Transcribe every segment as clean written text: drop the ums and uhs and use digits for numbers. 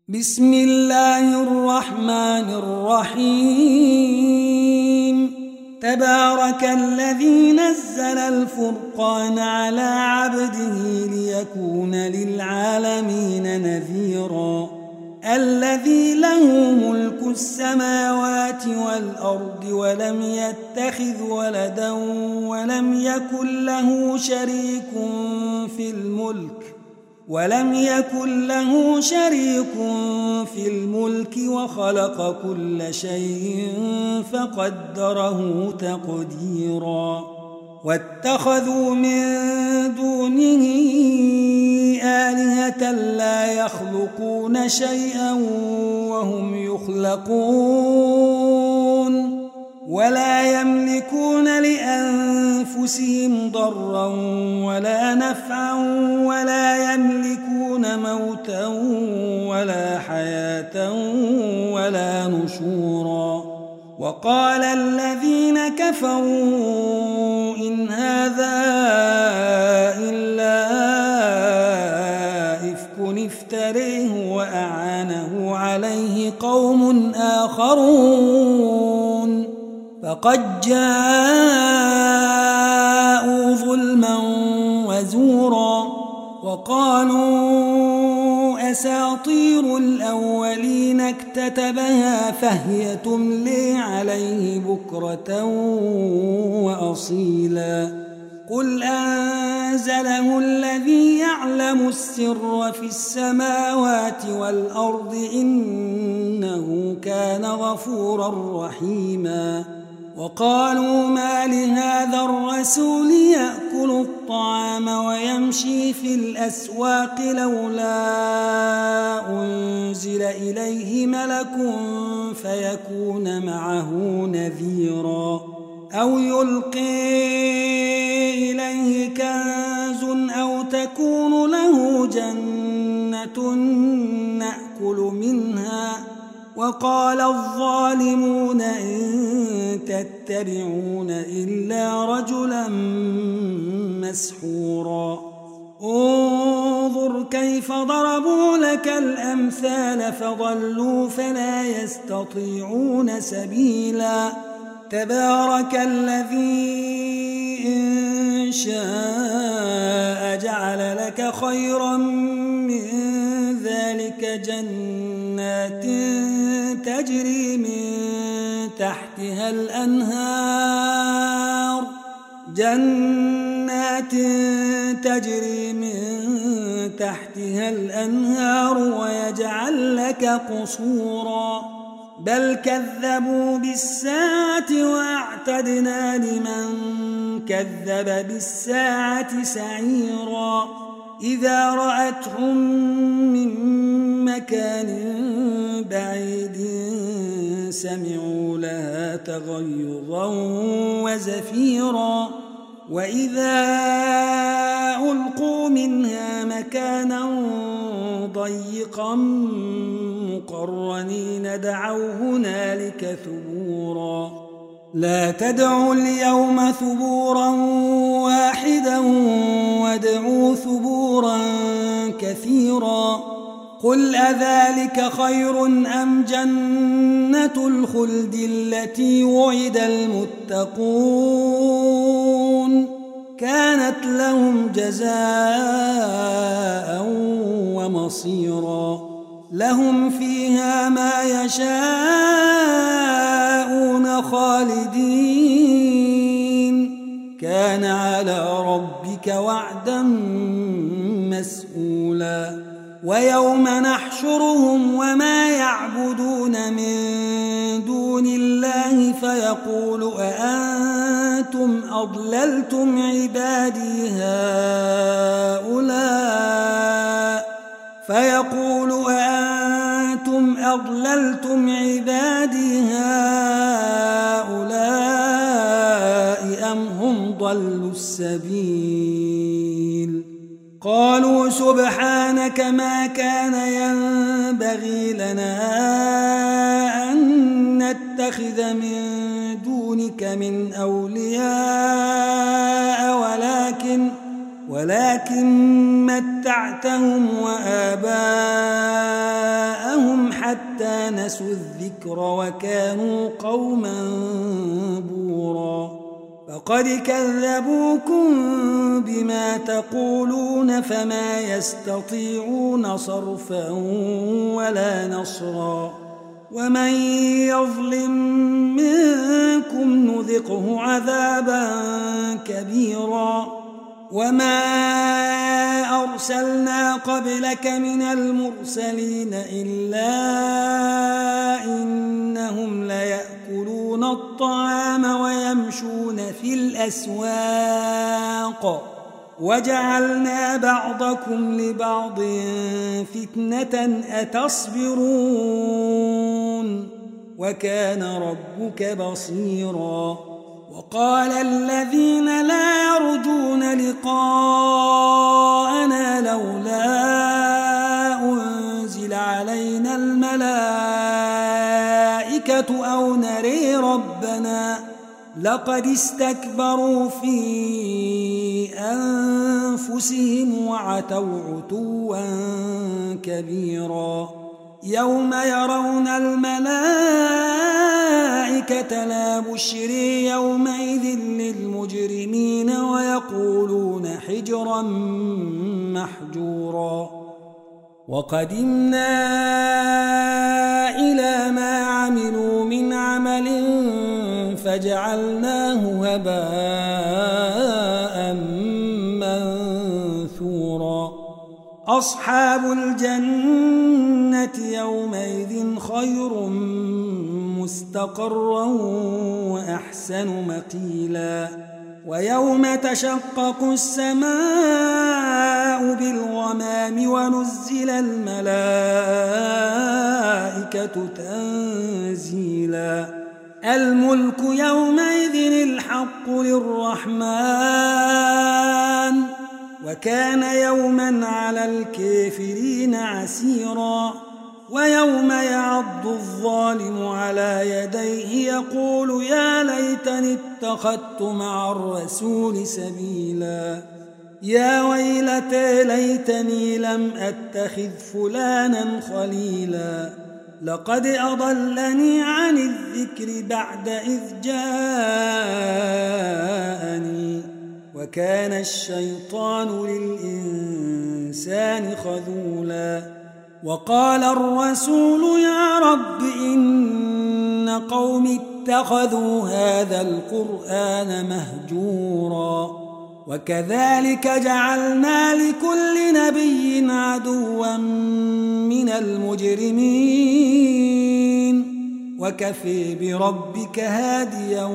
بسم الله الرحمن الرحيم تبارك الذي نزل الفرقان على عبده ليكون للعالمين نذيرا الذي له ملك السماوات والأرض ولم يتخذ ولدا ولم يكن له شريك في الملك وخلق كل شيء فقدره تقديرا واتخذوا من دونه آلهة لا يخلقون شيئا وهم يخلقون ولا يملكون لأنفسهم ضرا ولا نفعا ولا يملكون موتا ولا حياة ولا نشورا وقال الذين كفروا إن هذا إلا إفك افتريه وأعانه عليه قوم آخرون فقد جاءوا ظلما وزورا وقالوا أساطير الأولين اكتتبها فهي تملي عليه بكرة وأصيلا قل أنزله الذي يعلم السر في السماوات والأرض إنه كان غفورا رحيما وقالوا ما لهذا الرسول يأكل الطعام ويمشي في الأسواق لولا أنزل إليه ملك فيكون معه نذيرا أو يلقي إليه كنز أو تكون له جنة نأكل منها وقال الظالمون إن تتبعون إلا رجلا مسحورا انظر كيف ضربوا لك الأمثال فضلوا فلا يستطيعون سبيلا تبارك الذي إن شاء جعل لك خيرا من ذلك جنات تجري من تحتها الأنهار ويجعل لك قصورا بل كذبوا بالساعة وأعتدنا لمن كذب بالساعة سعيرا إذا رأتهم من مكان بعيد سمعوا لها تغيظا وزفيرا وإذا ألقوا منها مكانا ضيقا مقرنين دعوا هنالك ثبورا لا تدعوا اليوم ثبورا واحدا وادعوا ثبورا كثيرا قل أذلك خير أم جنة الخلد التي وعد المتقون كانت لهم جزاء ومصيرا لهم فيها ما يشاءون خالدين كان على ربك وعدا مسئولا ويوم نحشرهم وما يعبدون من دون الله فيقول أأنتم أضللتم عبادي هؤلاء أم هم ضلوا السبيل قالوا سبحانك ما كان ينبغي لنا أن نتخذ من دونك من أولياء ولكن متعتهم وآباءهم حتى نسوا الذكر وكانوا قوما بورا فقد كذبوكم بما تقولون فما يستطيعون صرفا ولا نصرا ومن يظلم منكم نذقه عذابا كبيرا وما أرسلنا قبلك من المرسلين إلا إنهم ليأكلون الطعام ويمشون في الأسواق وجعلنا بعضكم لبعض فتنة أتصبرون وكان ربك بصيرا وقال الذين لا يرجون لقاءنا لولا أنزل علينا الملائكة أو نري ربنا لقد استكبروا في أنفسهم وعتوا عتوا كبيرا يوم يرون الملائكة لا بشري يومئذ للمجرمين ويقولون حجرا محجورا وقدمنا إلى ما عملوا من عمل فجعلناه هباء منثورا أصحاب الجنة يومئذ خير مستقرا وأحسن مقيلا ويوم تشقق السماء بالغمام ونزل الملائكة تنزيلا الملك يومئذ الحق للرحمن وكان يوما على الكافرين عسيرا ويوم يعض الظالم على يديه يقول يا ليتني اتخذت مع الرسول سبيلا يا ويلتى ليتني لم أتخذ فلانا خليلا لقد أضلني عن الذكر بعد إذ جاءني وكان الشيطان للإنسان خذولا وقال الرسول يا رب إن قوم اتخذوا هذا القرآن مهجورا وكذلك جعلنا لكل نبي عدوا من المجرمين وكفي بربك هاديا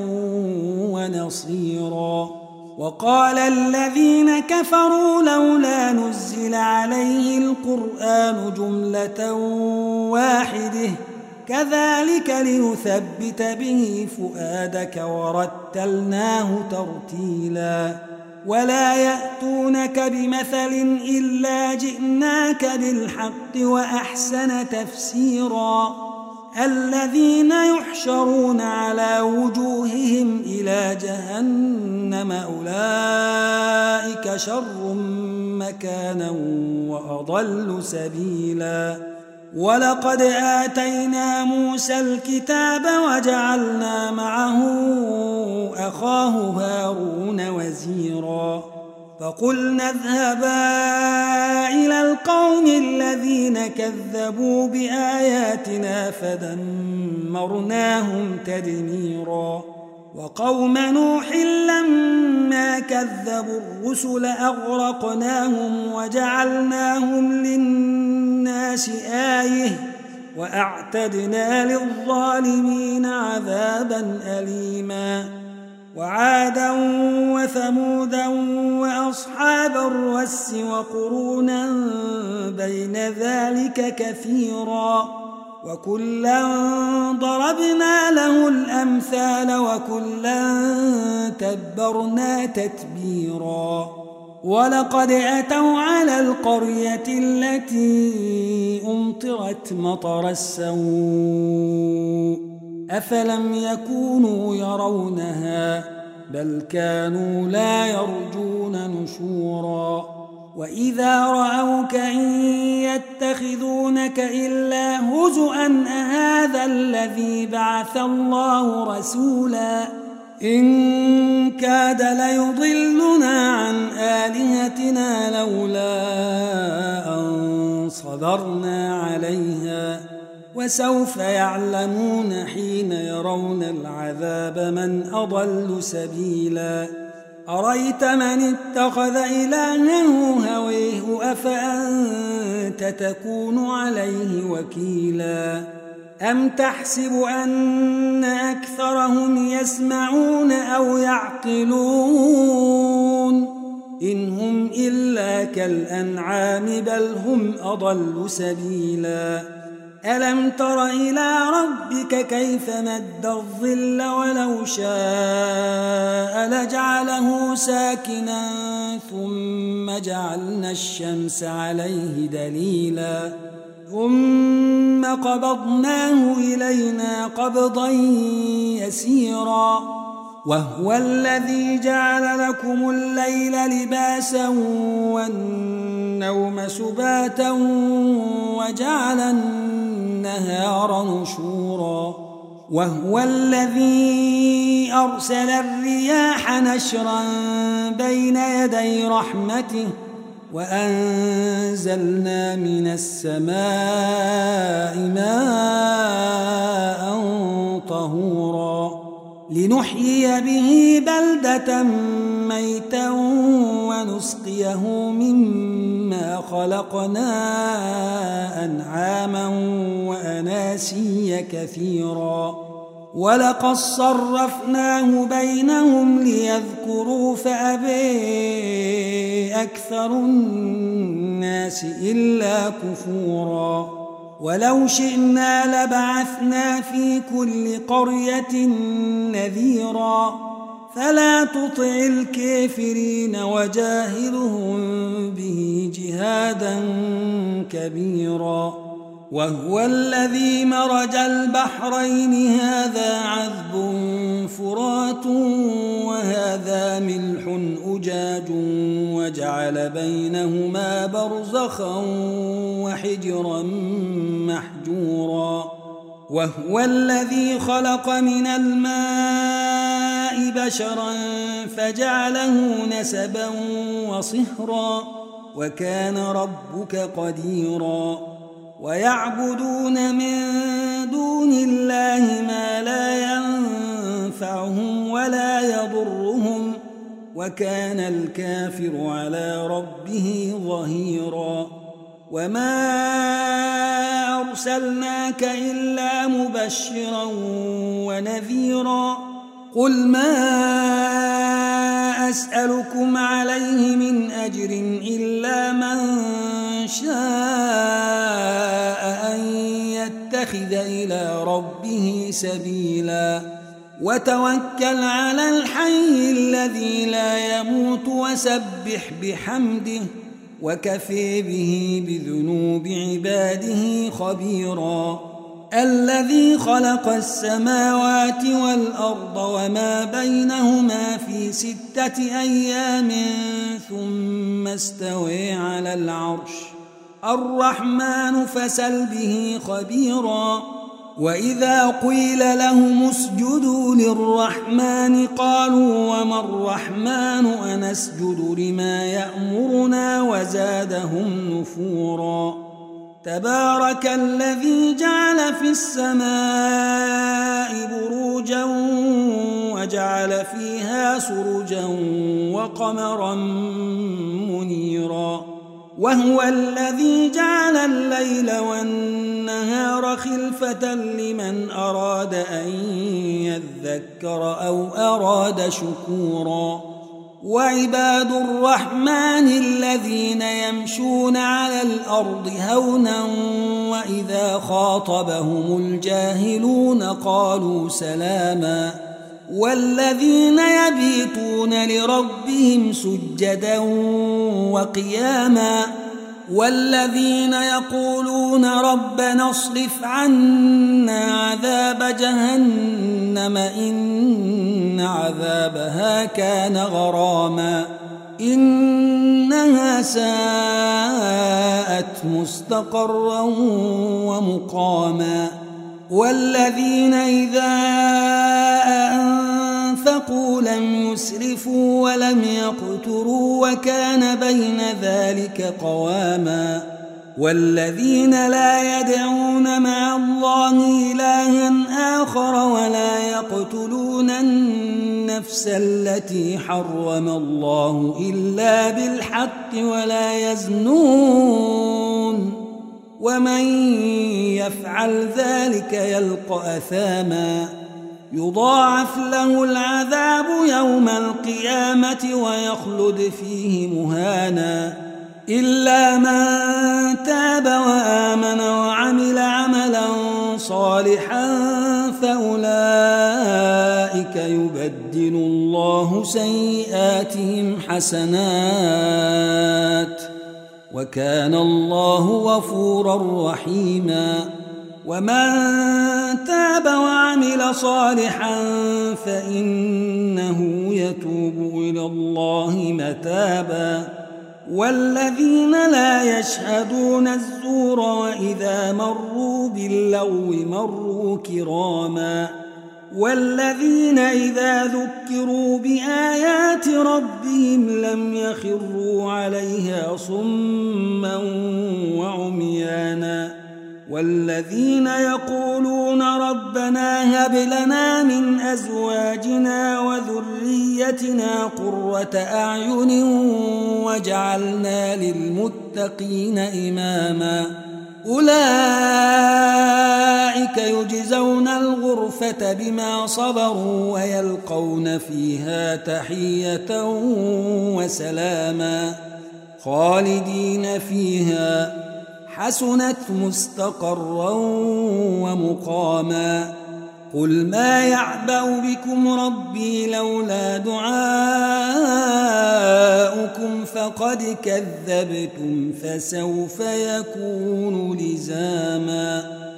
ونصيرا وقال الذين كفروا لولا نزل عليه القرآن جملة واحدة كذلك لنثبت به فؤادك ورتلناه ترتيلا ولا يأتونك بمثل إلا جئناك بالحق وأحسن تفسيرا الذين يحشرون على وجوههم إلى جهنم أولئك شر مكانا وأضل سبيلا ولقد آتينا موسى الكتاب وجعلنا معه أخاه هارون وزيرا فقلنا اذهبا إلى القوم الذين كذبوا بآياتنا فدمرناهم تدميرا وقوم نوح لما كذبوا الرسل أغرقناهم وجعلناهم للناس آية وأعتدنا للظالمين عذابا أليما وعادا وثمودا وأصحاب الرس وقرونا بين ذلك كثيرا وكلا ضربنا له الأمثال وكلا تبرنا تتبيرا ولقد أتوا على القرية التي أمطرت مطر السوء أفلم يكونوا يرونها بل كانوا لا يرجون نشورا وإذا رأوك إن يتخذونك إلا هزؤا من أهذا الذي بعث الله رسولا إن كاد ليضلنا عن آلهتنا لولا أن صبرنا عليها وسوف يعلمون حين يرون العذاب من أضل سبيلا أريت من اتخذ إلهه هويه أفأنت تكون عليه وكيلا أم تحسب أن أكثرهم يسمعون أو يعقلون إن هم إلا كالأنعام بل هم أضل سبيلا ألم تر إلى ربك كيف مد الظل ولو شاء لجعله ساكنا ثم جعلنا الشمس عليه دليلا ثم قبضناه إلينا قبضا يسيرا وهو الذي جعل لكم الليل لباسا والنوم سباتا وجعل النهار نشورا وهو الذي أرسل الرياح نشرا بين يدي رحمته وأنزلنا من السماء ماء طهورا لنحيي به بلدة ميتا ونسقيه مما خلقنا أنعاما وأناسيا كثيرا ولقد صرفناه بينهم ليذكروا فأبى أكثر الناس إلا كفورا ولو شئنا لبعثنا في كل قرية نذيرا فلا تطع الكافرين وجاهدهم به جهادا كبيرا وهو الذي مرج البحرين هذا عذب فرات وهذا ملح أجاج وجعل بينهما برزخا وحجرا محجورا وهو الذي خلق من الماء بشرا فجعله نسبا وصهرا وكان ربك قديرا ويعبدون من دون الله ما لا ينفعهم ولا يضرهم وكان الكافر على ربه ظهيرا وما أرسلناك إلا مبشرا ونذيرا قل ما أسألكم عليه من أجر إلا من شاء أن يتخذ إلى ربه سبيلا وتوكل على الحي الذي لا يموت وسبح بحمده وكفى به بذنوب عباده خبيرا الذي خلق السماوات والأرض وما بينهما في 6 أيام ثم استوى على العرش الرحمن فسل به خبيرا وإذا قيل لهم اسجدوا للرحمن قالوا وما الرحمن أنسجد لما يأمرنا وزادهم نفورا تبارك الذي جعل في السماء بروجا وجعل فيها سرجا وقمرا منيرا وهو الذي جعل الليل والنهار خلفة لمن أراد أن يذكر أو أراد شكورا وعباد الرحمن الذين يمشون على الأرض هونا وإذا خاطبهم الجاهلون قالوا سلاما والذين يبيتون لربهم سجدا وقياما والذين يقولون ربنا اصرف عنا عذاب جهنم إن عذابها كان غراما إنها ساءت مستقرا ومقاما والذين إذا أنفقوا لم يسرفوا ولم يقتروا وكان بين ذلك قواما والذين لا يدعون مع الله إلها آخر ولا يقتلون النفس التي حرم الله إلا بالحق ولا يزنون ومن يفعل ذلك يلقى أثاما يضاعف له العذاب يوم القيامة ويخلد فيه مهانا إلا من تاب وآمن وعمل عملا صالحا فأولئك يبدل الله سيئاتهم حسنات وكان الله غفورا رحيما ومن تاب وعمل صالحا فإنه يتوب إلى الله متابا والذين لا يشهدون الزور وإذا مروا باللغو مروا كراما والذين إذا ذكروا بآيات ربهم لم يخروا عليها صما وعميانا والذين يقولون ربنا هب لنا من أزواجنا وذريتنا قرة أعين وجعلنا للمتقين إماما أولئك يجزون الغرفة بما صبروا ويلقون فيها تحية وسلاما خالدين فيها حسنت مستقرا ومقاما قل ما يعبأ بكم ربي لولا دعاؤكم فقد كذبتم فسوف يكون لزاما